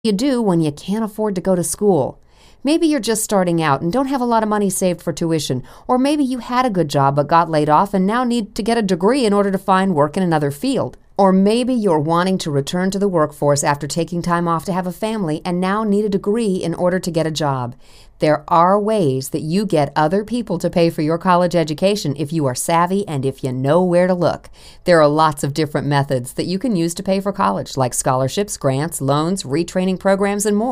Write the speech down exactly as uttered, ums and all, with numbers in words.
You do when you can't afford to go to school. Maybe you're just starting out and don't have a lot of money saved for tuition, or maybe you had a good job but got laid off and now need to get a degree in order to find work in another field. Or maybe you're wanting to return to the workforce after taking time off to have a family and now need a degree in order to get a job. There are ways that you get other people to pay for your college education if you are savvy and if you know where to look. There are lots of different methods that you can use to pay for college, like scholarships, grants, loans, retraining programs, and more.